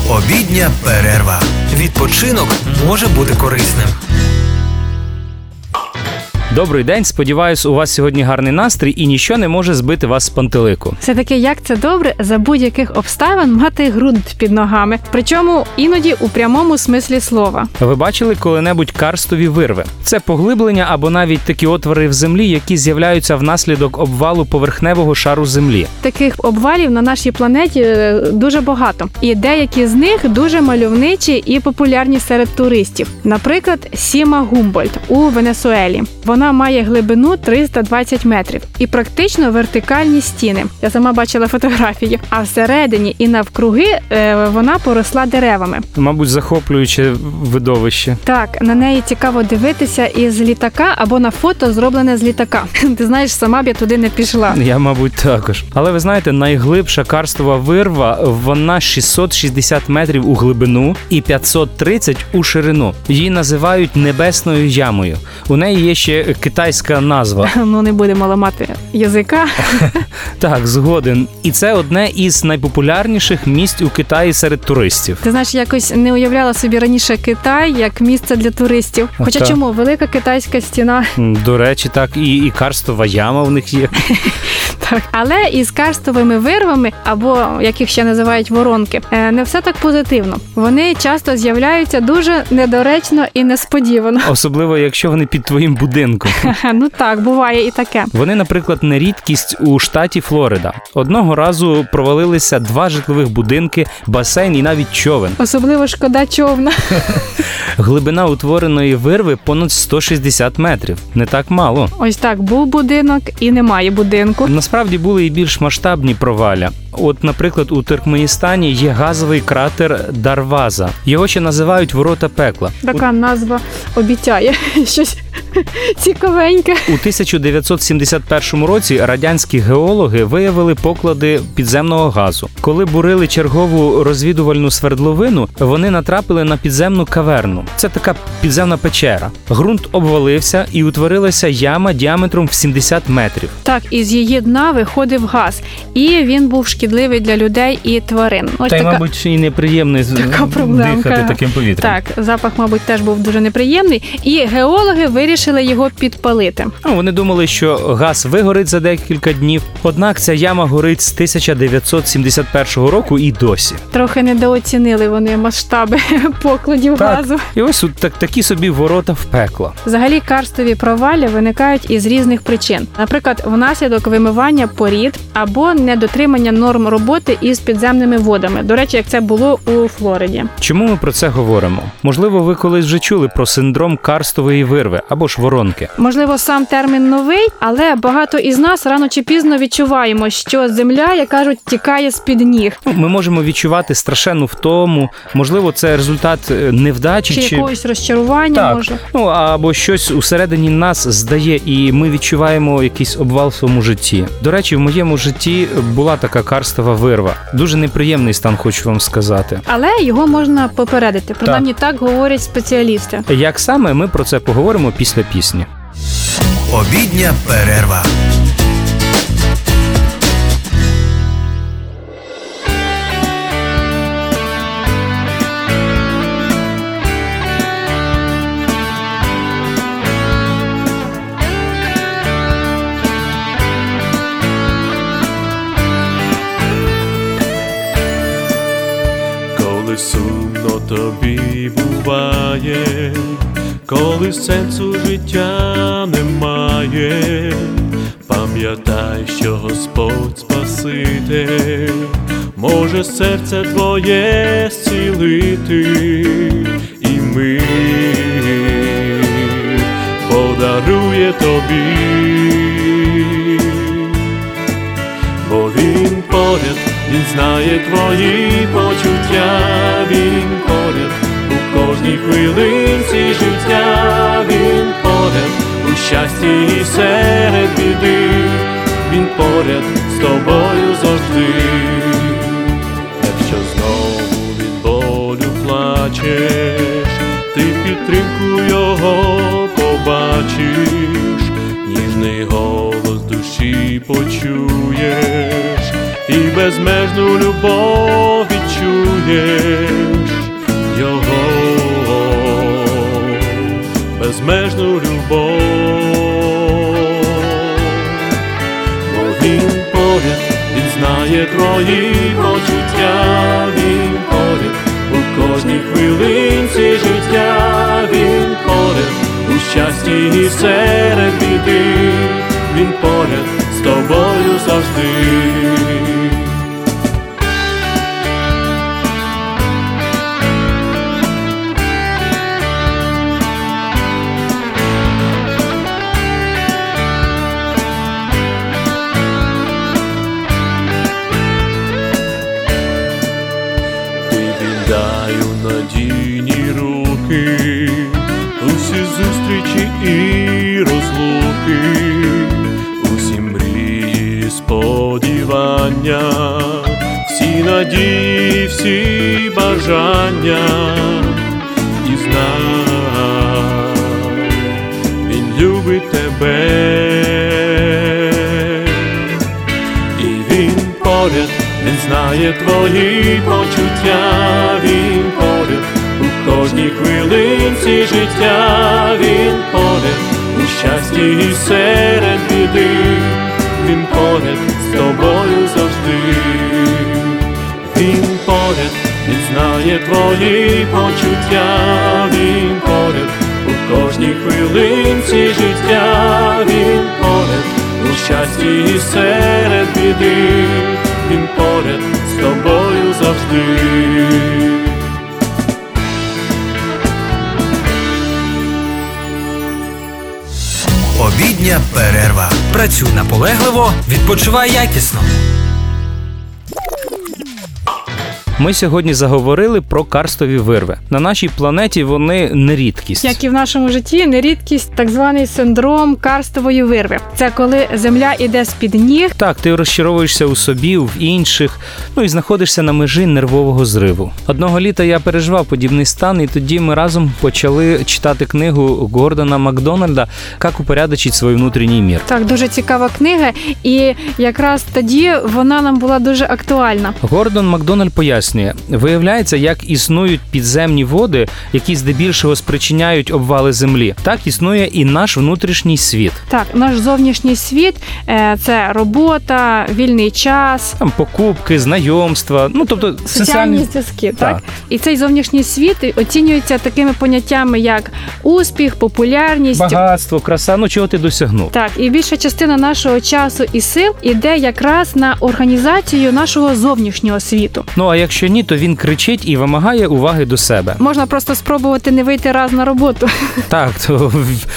Обідня перерва. Відпочинок може бути корисним. Добрий день, сподіваюсь, у вас сьогодні гарний настрій і ніщо не може збити вас з пантелику. Все-таки як це добре за будь-яких обставин мати ґрунт під ногами, причому іноді у прямому смислі слова. Ви бачили коли-небудь карстові вирви? Це поглиблення або навіть такі отвори в землі, які з'являються внаслідок обвалу поверхневого шару землі. Таких обвалів на нашій планеті дуже багато. І деякі з них дуже мальовничі і популярні серед туристів. Наприклад, Сіма Гумбольдт у Венесуелі. Вона має глибину 320 метрів і практично вертикальні стіни. Я сама бачила фотографії. А всередині і навкруги вона поросла деревами. Мабуть, захоплююче видовище. Так, на неї цікаво дивитися із літака або на фото, зроблене з літака. Ти знаєш, сама б я туди не пішла. Я, мабуть, також. Але ви знаєте, найглибша карстова вирва, вона 660 метрів у глибину і 530 у ширину. Її називають небесною ямою. У неї є ще китайська назва. Ну, не будемо ламати язика. Так, згоден. І це одне із найпопулярніших місць у Китаї серед туристів. Ти знаєш, якось не уявляла собі раніше Китай як місце для туристів. Хоча чому? Велика китайська стіна. До речі, так, і карстова яма в них є. Так. Але із карстовими вирвами, або, як їх ще називають, воронки, не все так позитивно. Вони часто з'являються дуже недоречно і несподівано. Особливо, якщо вони під твоїм будинком. Ну так, буває і таке. Вони, наприклад, не рідкість у штаті Флорида. Одного разу провалилися 2 житлових будинки, басейн і навіть човен. Особливо шкода човна. Глибина утвореної вирви понад 160 метрів. Не так мало. Ось так, був будинок і немає будинку. Насправді були і більш масштабні провалля. От, наприклад, у Туркменістані є газовий кратер Дарваза. Його ще називають «Ворота пекла». Така назва обіцяє щось цікавеньке. У 1971 році радянські геологи виявили поклади підземного газу. Коли бурили чергову розвідувальну свердловину, вони натрапили на підземну каверну. Це така підземна печера. Ґрунт обвалився і утворилася яма діаметром в 70 метрів. Так, із її дна виходив газ. І він був шкідливий для людей і тварин. Ось та й, мабуть, і неприємний дихати таким повітрям. Так, запах, мабуть, теж був дуже неприємний. І геологи вирішили його підпалити. Вони думали, що газ вигорить за декілька днів. Однак ця яма горить з 1971 року і досі. Трохи недооцінили вони масштаби покладів газу. І ось такі собі ворота в пекло. Взагалі карстові провалля виникають із різних причин. Наприклад, внаслідок вимивання порід або недотримання норм роботи із підземними водами. До речі, як це було у Флориді. Чому ми про це говоримо? Можливо, ви колись вже чули про синдром карстової вирви або ж воронки. Можливо, сам термін новий, але багато із нас рано чи пізно відчуваємо, що земля, як кажуть, тікає з-під ніг. Ми можемо відчувати страшенну втому, можливо, це результат невдачі. Чи якогось розчарування, так. може. Або щось усередині нас здає, і ми відчуваємо якийсь обвал в своєму житті. До речі, в моєму житті була така карстова вирва. Дуже неприємний стан, хочу вам сказати. Але його можна попередити. Принаймні так говорять спеціалісти. Як саме, ми про це поговоримо після пісні. Обідня перерва. Коли сумно тобі буває, коли сенсу життя немає, пам'ятай, що Господь Спаситель може серце твоє зцілити, і мир подарує тобі, бо Він поряд, Він знає твої почуття, Він поряд у кожній хвилинці життя, Він поряд у щасті і серед біди, Він поряд з тобою завжди. Якщо знову від болю плачеш, ти підтримку Його побачиш, ніжний голос душі почуєш і безмежну любов відчуєш. безмежну любов. Бо він поряд, він знає твої почуття, він поряд у кожній хвилинці життя, він поряд у щасті і серед біди, він поряд з тобою завжди. Дай у надійні руки усі зустрічі і розлуки, усі мрії, сподівання, всі надії, всі бажання. І знай, він любить тебе, і він поряд. Він знає твої почуття, він поряд у кожній хвилинці життя, він поряд у щасті і серед біди, він поряд з тобою завжди. Він поряд, він знає твої почуття, він поряд у кожній хвилинці життя, він поряд у щасті і серед біди, він поряд з тобою завжди. Обідня перерва. Працюй наполегливо, відпочивай якісно. Ми сьогодні заговорили про карстові вирви. На нашій планеті вони не рідкість. Як і в нашому житті, не рідкість так званий синдром карстової вирви. Це коли земля іде з-під ніг. Так, ти розчаровуєшся у собі, в інших, і знаходишся на межі нервового зриву. Одного літа я переживав подібний стан, і тоді ми разом почали читати книгу Гордона Макдональда «Як упорядочить свій внутрішній мір». Так, дуже цікава книга, і якраз тоді вона нам була дуже актуальна. Гордон Макдональд пояснює, виявляється, як існують підземні води, які здебільшого спричиняють обвали землі, так існує і наш внутрішній світ. Так, наш зовнішній світ – це робота, вільний час, там покупки, знайомства, тобто соціальні зв'язки, так? І цей зовнішній світ оцінюється такими поняттями, як успіх, популярність, багатство, краса, чого ти досягнув. Так, і більша частина нашого часу і сил іде якраз на організацію нашого зовнішнього світу. А якщо ні, то він кричить і вимагає уваги до себе. Можна просто спробувати не вийти раз на роботу. Так, то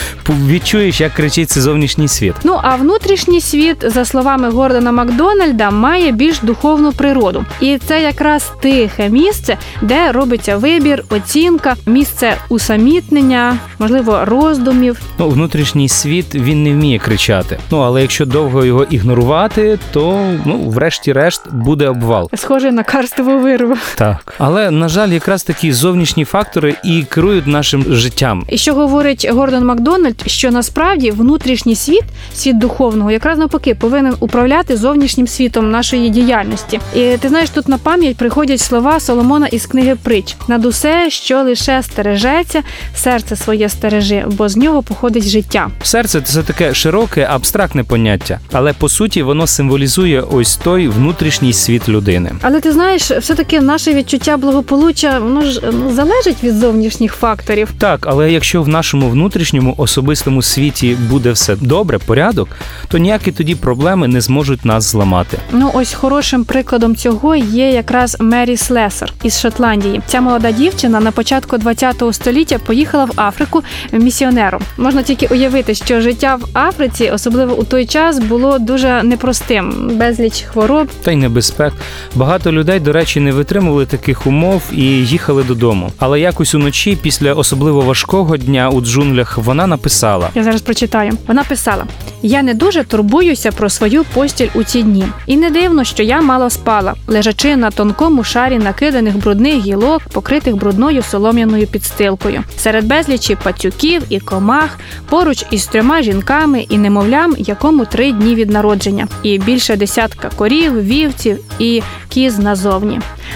відчуєш, як кричить цей зовнішній світ. А внутрішній світ, за словами Гордона Макдональда, має більш духовну природу. І це якраз тихе місце, де робиться вибір, оцінка, місце усамітнення, можливо, роздумів. Внутрішній світ, він не вміє кричати. Але якщо довго його ігнорувати, то, врешті-решт, буде обвал. Схоже на карстову вирву. Так. Але, на жаль, якраз такі зовнішні фактори і керують нашим життям. І що говорить Гордон Макдональд, що насправді внутрішній світ, світ духовного, якраз навпаки, повинен управляти зовнішнім світом нашої діяльності. І ти знаєш, тут на пам'ять приходять слова Соломона із книги Притч. «Над усе, що лише стережеться, серце своє стережи, бо з нього походить життя». Серце – це таке широке, абстрактне поняття. Але, по суті, воно символізує ось той внутрішній світ людини. Але ти знаєш, все-таки наше відчуття благополуччя, воно ж залежить від зовнішніх факторів. Так, але якщо в нашому внутрішньому особистому світі буде все добре, порядок, то ніякі тоді проблеми не зможуть нас зламати. Ось хорошим прикладом цього є якраз Мері Слесар із Шотландії. Ця молода дівчина на початку ХХ століття поїхала в Африку місіонером. Можна тільки уявити, що життя в Африці, особливо у той час, було дуже непростим. Безліч хвороб. Та й небезпек. Багато людей, до речі, не витримували таких умов і їхали додому. Але якось уночі, після особливо важкого дня у джунглях, вона написала. Я зараз прочитаю. Вона писала: «Я не дуже турбуюся про свою постіль у ці дні. І не дивно, що я мало спала, лежачи на тонкому шарі накиданих брудних гілок, покритих брудною солом'яною підстилкою. Серед безлічі пацюків і комах, поруч із 3 жінками і немовлям, якому 3 дні від народження. І більше 10 корів, вівців і кіз назовні.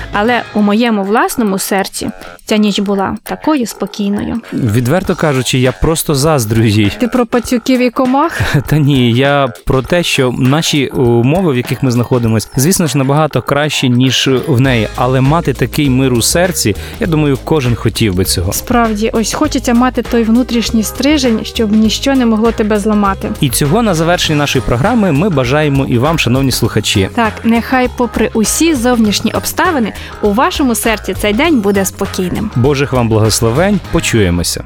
Але у моєму власному серці ця ніч була такою спокійною. Відверто кажучи, я просто заздрю їй. Ти про пацюків і комах? Та ні, я про те, що наші умови, в яких ми знаходимося, звісно ж, набагато кращі, ніж в неї. Але мати такий мир у серці, я думаю, кожен хотів би цього. Справді, ось хочеться мати той внутрішній стрижень, щоб ніщо не могло тебе зламати. І цього на завершенні нашої програми ми бажаємо і вам, шановні слухачі. Так, нехай попри усі зовнішні обставини, у вашому серці цей день буде спокійним. Божих вам благословень, почуємося.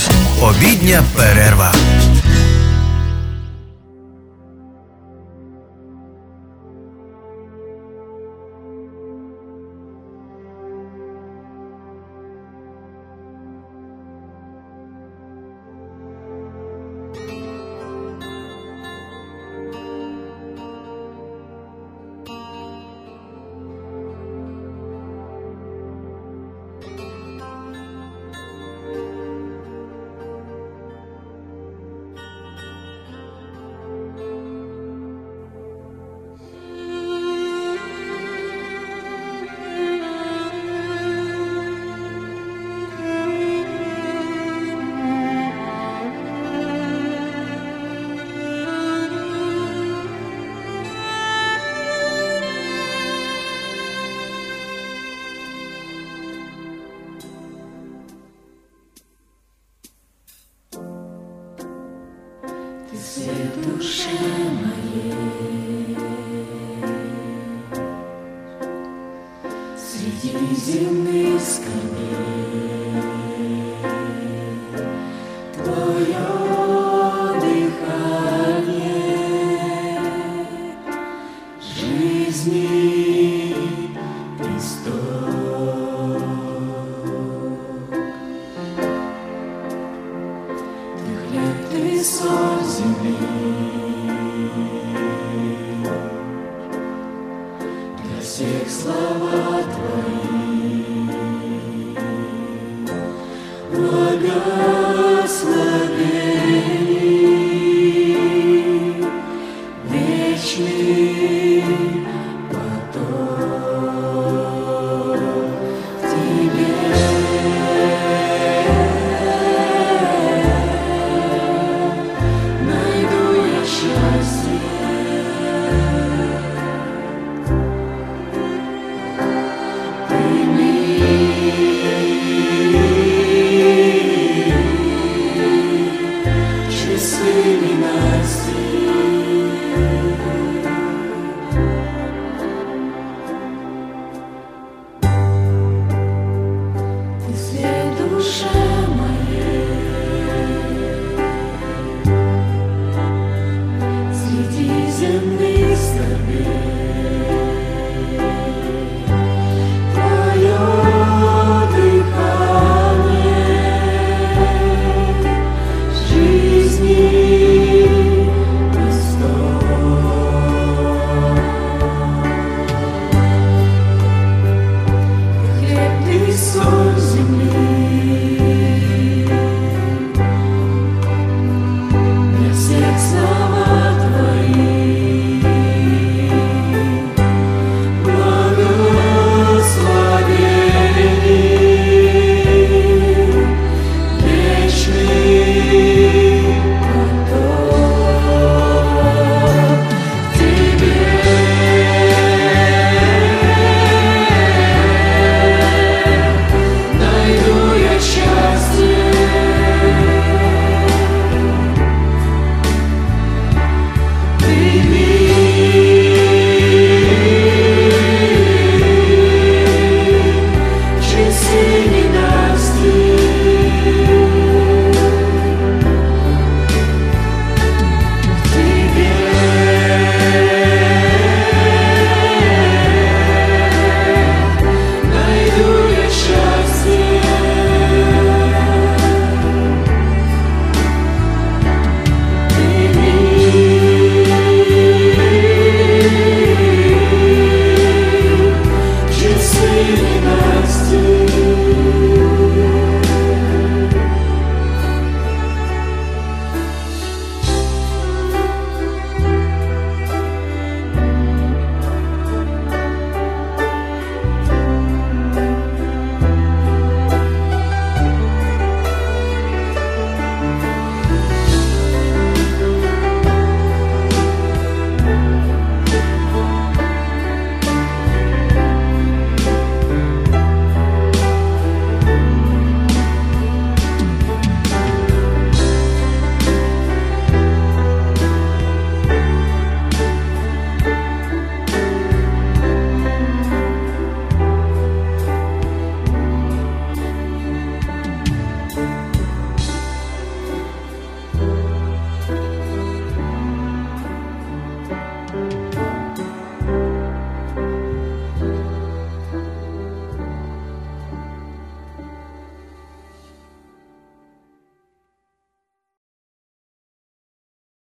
Обідня перерва. Ты